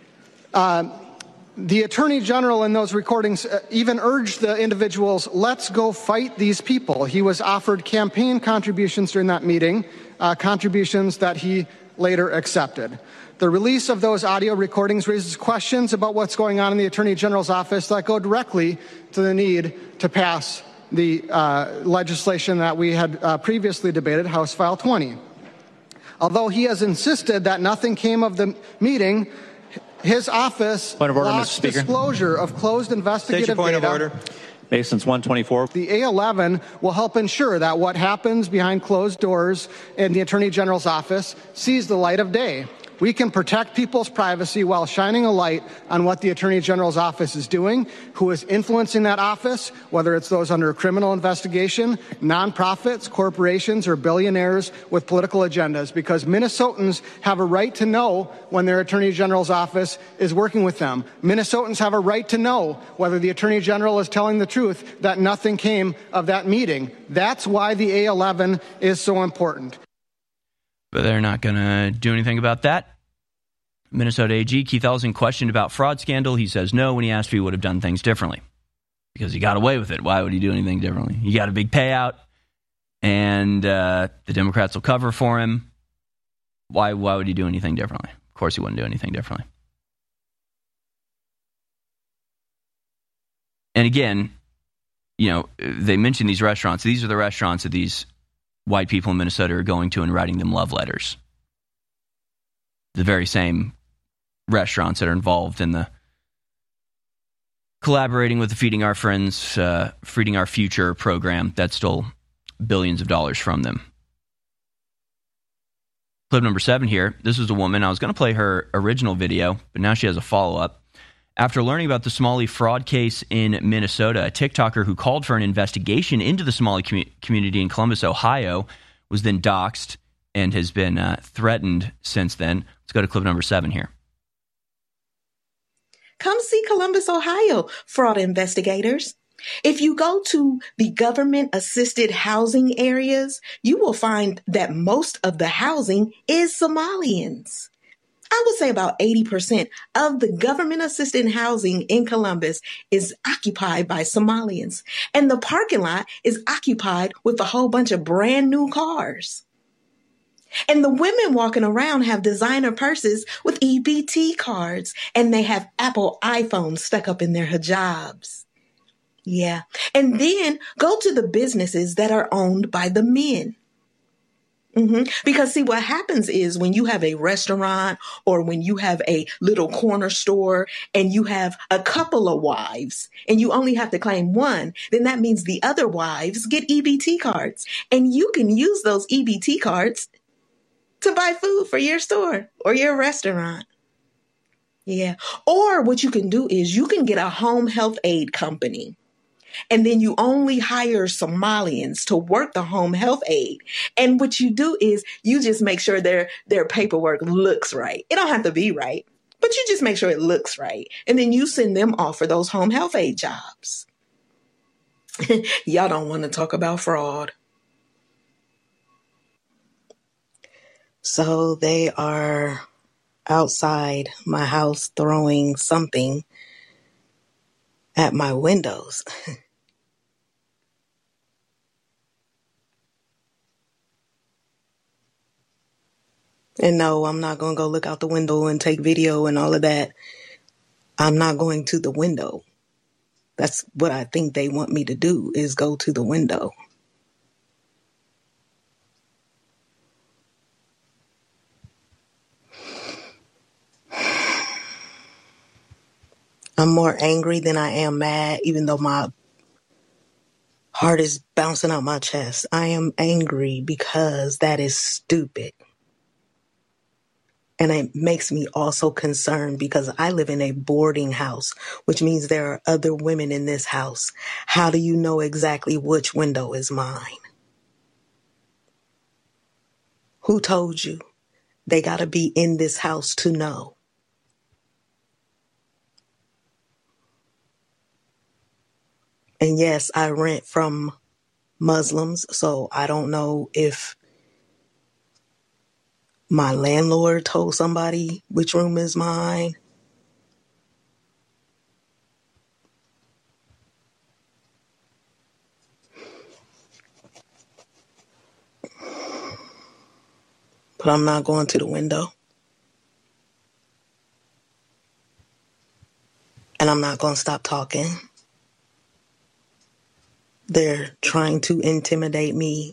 The Attorney General in those recordings even urged the individuals, let's go fight these people. He was offered campaign contributions during that meeting, contributions that he later accepted. The release of those audio recordings raises questions about what's going on in the Attorney General's office that go directly to the need to pass the legislation that we had previously debated, House File 20. Although he has insisted that nothing came of the meeting, his office blocks disclosure of closed investigative point data. Of order. Masons 124. The A11 will help ensure that what happens behind closed doors in the Attorney General's office sees the light of day. we can protect people's privacy while shining a light on what the Attorney General's office is doing, who is influencing that office, whether it's those under a criminal investigation, nonprofits, corporations, or billionaires with political agendas, because Minnesotans have a right to know when their Attorney General's office is working with them. Minnesotans have a right to know whether the Attorney General is telling the truth that nothing came of that meeting. That's why the A11 is so important. But they're not going to do anything about that. Minnesota AG Keith Ellison questioned about fraud scandal. He says no when he asked if he would have done things differently. Because he got away with it. Why would he do anything differently? He got a big payout, and the Democrats will cover for him. Why would he do anything differently? Of course he wouldn't do anything differently. And again, you know, they mentioned these restaurants. These are the restaurants that these white people in Minnesota are going to and writing them love letters. The very same restaurants that are involved in the collaborating with the Feeding Our Friends, Feeding Our Future program that stole billions of dollars from them. Clip number 7 here. This is a woman. I was going to play her original video, but now she has a follow-up. After learning about the Somali fraud case in Minnesota, a TikToker who called for an investigation into the Somali community in Columbus, Ohio, was then doxxed and has been threatened since then. Let's go to clip number 7 here. Come see Columbus, Ohio, fraud investigators. If you go to the government-assisted housing areas, you will find that most of the housing is Somalians. I would say about 80% of the government-assisted housing in Columbus is occupied by Somalians. And the parking lot is occupied with a whole bunch of brand new cars. And the women walking around have designer purses with EBT cards, and they have Apple iPhones stuck up in their hijabs. Yeah. And then go to the businesses that are owned by the men. Because see, what happens is when you have a restaurant or when you have a little corner store and you have a couple of wives and you only have to claim one, then that means the other wives get EBT cards, and you can use those EBT cards to buy food for your store or your restaurant. Yeah. Or what you can do is you can get a home health aid company. And then you only hire Somalians to work the home health aid. And what you do is you just make sure their paperwork looks right. It don't have to be right, but you just make sure it looks right. And then you send them off for those home health aid jobs. Y'all don't want to talk about fraud. So they are outside my house throwing something at my windows. And no, I'm not going to go look out the window and take video and all of that. I'm not going to the window. That's what I think they want me to do, is go to the window. I'm more angry than I am mad, even though my heart is bouncing out my chest. I am angry because that is stupid. And it makes me also concerned because I live in a boarding house, which means there are other women in this house. How do you know exactly which window is mine? Who told you? They got to be in this house to know. And yes, I rent from Muslims, so I don't know if my landlord told somebody which room is mine. But I'm not going to the window. And I'm not going to stop talking. They're trying to intimidate me.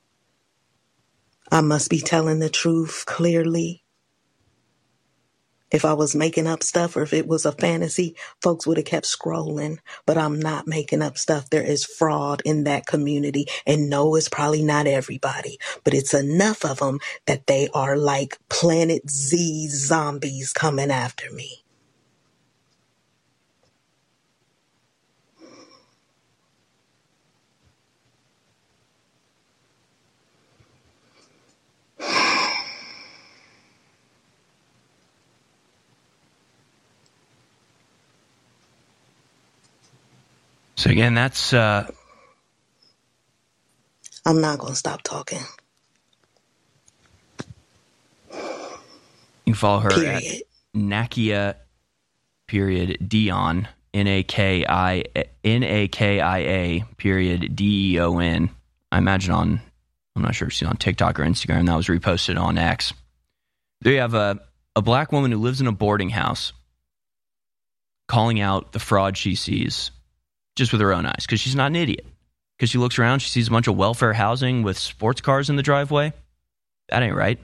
I must be telling the truth clearly. If I was making up stuff or if it was a fantasy, folks would have kept scrolling. But I'm not making up stuff. There is fraud in that community. And no, it's probably not everybody, but it's enough of them that they are like Planet Z zombies coming after me. So again, that's... I'm not going to stop talking. You can follow her at Nakia Dion, Nakia Deon. I imagine I'm not sure if she's on TikTok or Instagram. That was reposted on X. There you have a black woman who lives in a boarding house calling out the fraud she sees just with her own eyes, because she's not an idiot. Because she looks around, she sees a bunch of welfare housing with sports cars in the driveway. That ain't right.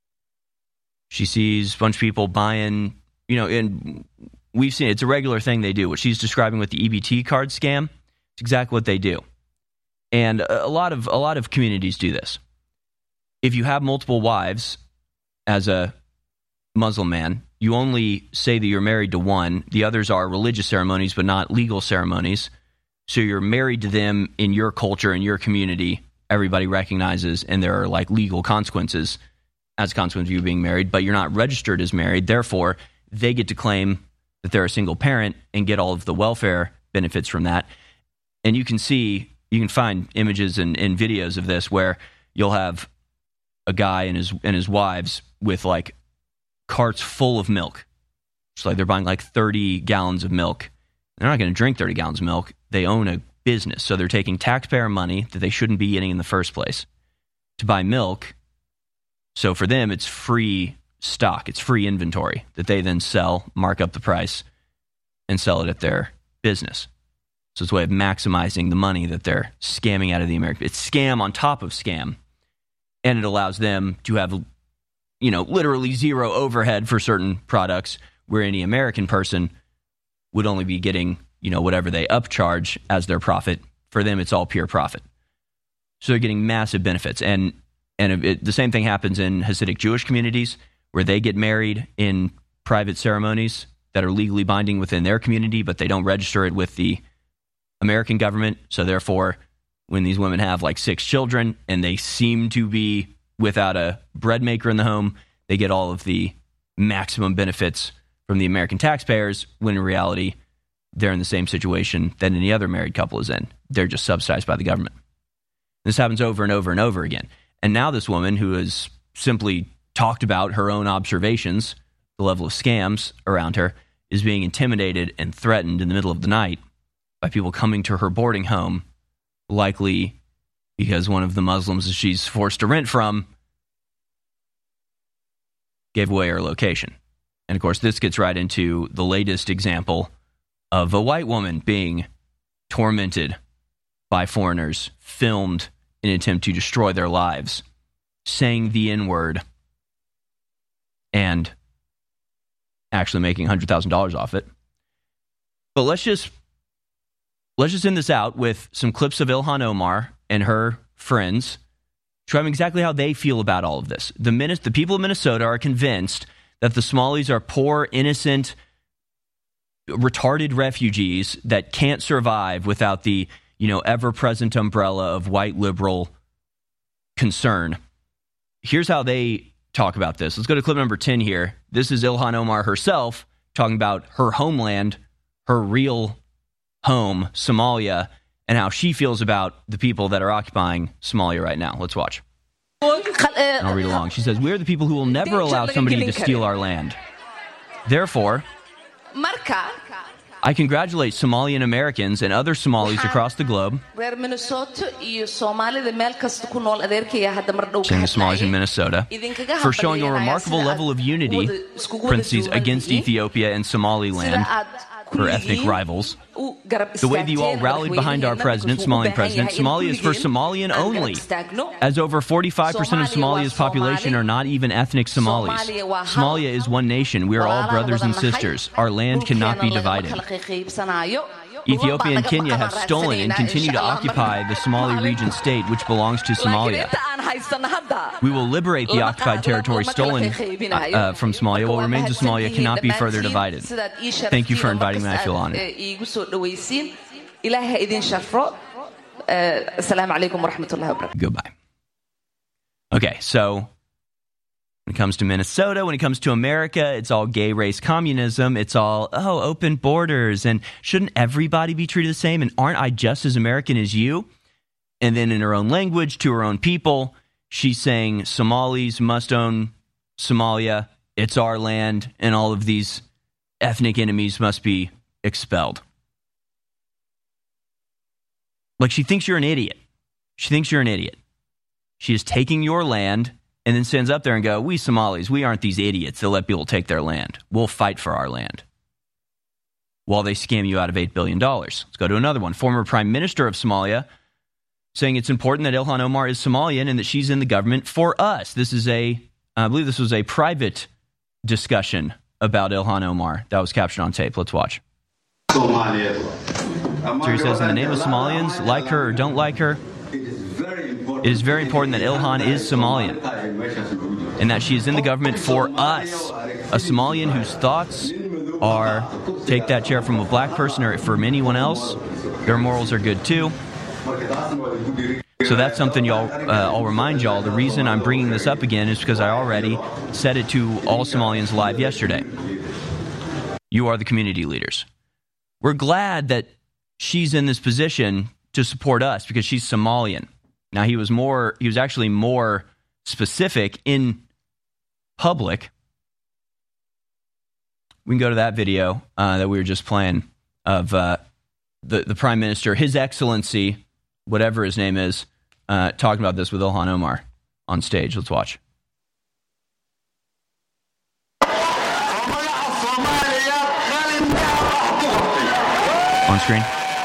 She sees a bunch of people buying, and we've seen it's a regular thing they do. What she's describing with the EBT card scam, it's exactly what they do. And a lot of communities do this. If you have multiple wives as a Muslim man, you only say that you're married to one. The others are religious ceremonies, but not legal ceremonies. So you're married to them in your culture, in your community. Everybody recognizes, and there are like legal consequences as a consequence of you being married, but you're not registered as married. Therefore, they get to claim that they're a single parent and get all of the welfare benefits from that. And you can find images and videos of this where you'll have a guy and his wives with like carts full of milk. It's like they're buying like 30 gallons of milk. They're not going to drink 30 gallons of milk. They own a business, so they're taking taxpayer money that they shouldn't be getting in the first place to buy milk. So for them, it's free stock. It's free inventory that they then sell, mark up the price, and sell it at their business. So it's a way of maximizing the money that they're scamming out of the American. It's scam on top of scam, and it allows them to have, literally zero overhead for certain products, where any American person would only be getting, whatever they upcharge as their profit. For them, it's all pure profit. So they're getting massive benefits. And the same thing happens in Hasidic Jewish communities, where they get married in private ceremonies that are legally binding within their community, but they don't register it with the American government. So therefore, when these women have like 6 children and they seem to be without a bread maker in the home, they get all of the maximum benefits from the American taxpayers, when in reality, they're in the same situation that any other married couple is in. They're just subsidized by the government. This happens over and over and over again. And now this woman, who has simply talked about her own observations, the level of scams around her, is being intimidated and threatened in the middle of the night by people coming to her boarding home, likely because one of the Muslims that she's forced to rent from gave away her location. And of course, this gets right into the latest example of a white woman being tormented by foreigners, filmed in an attempt to destroy their lives, saying the N-word, and actually making $100,000 off it. But let's just end this out with some clips of Ilhan Omar and her friends describing exactly how they feel about all of this. The people of Minnesota are convinced that the Somalis are poor, innocent, retarded refugees that can't survive without the, ever-present umbrella of white liberal concern. Here's how they talk about this. Let's go to clip number 10 here. This is Ilhan Omar herself talking about her homeland, her real home, Somalia, and how she feels about the people that are occupying Somalia right now. Let's watch. I'll read along. She says, "We are the people who will never allow somebody to steal our land. Therefore, I congratulate Somalian Americans and other Somalis across the globe," saying the Somalis in Minnesota, "for showing a remarkable level of unity," parentheses, "against Ethiopia and Somaliland, her ethnic rivals. The way that you all rallied behind our president, Somalian president. Somalia is for Somalian only, as over 45% of Somalia's population are not even ethnic Somalis. Somalia is one nation. We are all brothers and sisters. Our land cannot be divided. Ethiopia and Kenya have stolen and continue to occupy the Somali region state, which belongs to Somalia. We will liberate the occupied territory stolen from Somalia. What remains of Somalia cannot be further divided. Thank you for inviting me. I feel honored. Goodbye. Okay, so when it comes to Minnesota, when it comes to America, it's all gay race communism. It's all, open borders. And shouldn't everybody be treated the same? And aren't I just as American as you? And then in her own language, to her own people, she's saying Somalis must own Somalia. It's our land. And all of these ethnic enemies must be expelled. Like, she thinks you're an idiot. She thinks you're an idiot. She is taking your land and then stands up there and go, we Somalis, we aren't these idiots that let people take their land. We'll fight for our land. While they scam you out of $8 billion. Let's go to another one. Former Prime Minister of Somalia saying it's important that Ilhan Omar is Somalian and that she's in the government for us. This is I believe this was a private discussion about Ilhan Omar that was captured on tape. Let's watch. So he says, in the name of Somalians, like her or don't like her, it is very important that Ilhan is Somalian and that she is in the government for us. A Somalian whose thoughts are take that chair from a black person or from anyone else, their morals are good too. So that's something I'll remind y'all. The reason I'm bringing this up again is because I already said it to all Somalians live yesterday. You are the community leaders. We're glad that she's in this position to support us because she's Somalian. Now, he was actually more specific in public. We can go to that video that we were just playing of the Prime Minister, His Excellency, whatever his name is, talking about this with Ilhan Omar on stage. Let's watch. On screen.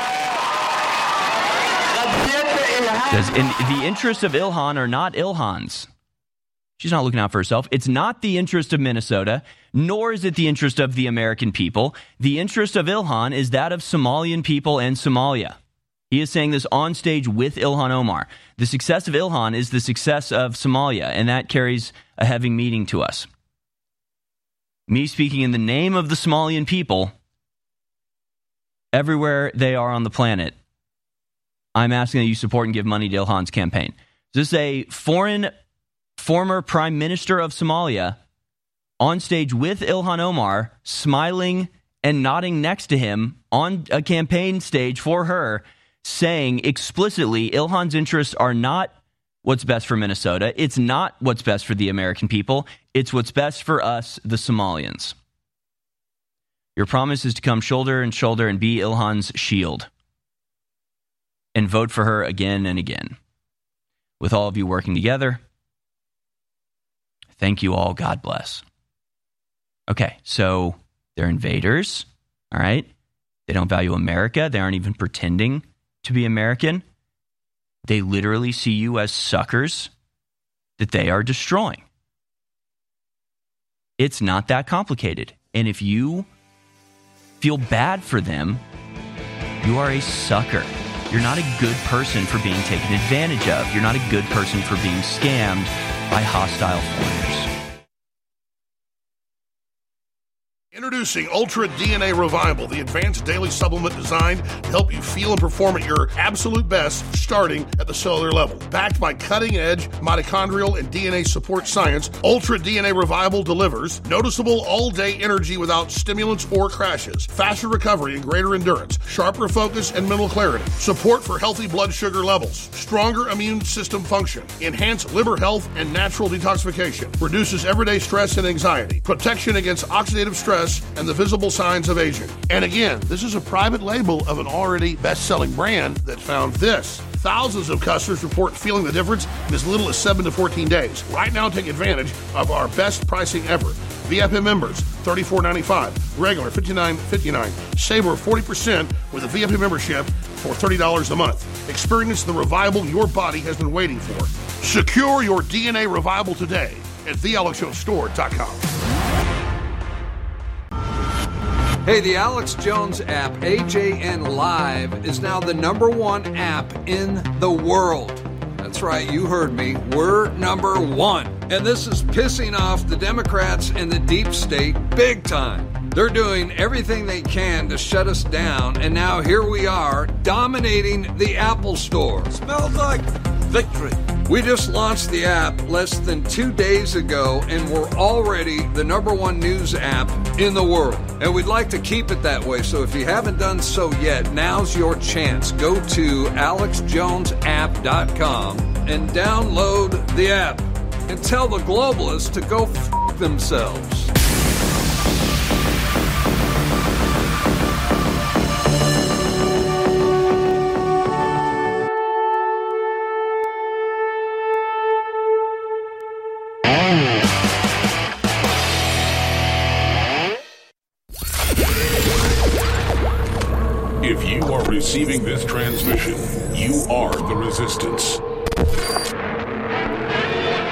Says, in the interests of Ilhan are not Ilhan's. She's not looking out for herself. It's not the interest of Minnesota, nor is it the interest of the American people. The interest of Ilhan is that of Somalian people and Somalia. He is saying this on stage with Ilhan Omar. The success of Ilhan is the success of Somalia, and that carries a heavy meaning to us. Me speaking in the name of the Somalian people, everywhere they are on the planet, I'm asking that you support and give money to Ilhan's campaign. Is this a former Prime Minister of Somalia on stage with Ilhan Omar, smiling and nodding next to him on a campaign stage for her, saying explicitly Ilhan's interests are not what's best for Minnesota. It's not what's best for the American people. It's what's best for us, the Somalians. Your promise is to come shoulder and shoulder and be Ilhan's shield. And vote for her again and again. With all of you working together, thank you all. God bless. Okay, so they're invaders, all right? They don't value America. They aren't even pretending to be American. They literally see you as suckers that they are destroying. It's not that complicated. And if you feel bad for them, you are a sucker. You're not a good person for being taken advantage of. You're not a good person for being scammed by hostile foreigners. Introducing Ultra DNA Revival, the advanced daily supplement designed to help you feel and perform at your absolute best, starting at the cellular level. Backed by cutting-edge mitochondrial and DNA support science, Ultra DNA Revival delivers noticeable all-day energy without stimulants or crashes, faster recovery and greater endurance, sharper focus and mental clarity, support for healthy blood sugar levels, stronger immune system function, enhanced liver health and natural detoxification, reduces everyday stress and anxiety, protection against oxidative stress, and the visible signs of aging. And again, this is a private label of an already best-selling brand that found this. Thousands of customers report feeling the difference in as little as 7 to 14 days. Right now, take advantage of our best pricing ever. VIP members, $34.95. Regular, $59.59. Save over 40% with a VIP membership for $30 a month. Experience the revival your body has been waiting for. Secure your DNA revival today at thealexjonesstore.com. Hey, the Alex Jones app, AJN Live, is now the #1 app in the world. That's right, you heard me. We're #1. And this is pissing off the Democrats and the deep state big time. They're doing everything they can to shut us down, and now here we are, dominating the Apple Store. Smells like victory. We just launched the app less than 2 days ago, and we're already the #1 news app in the world. And we'd like to keep it that way, so if you haven't done so yet, now's your chance. Go to alexjonesapp.com and download the app. And tell the globalists to go f*** themselves. If you are receiving this transmission, you are the resistance.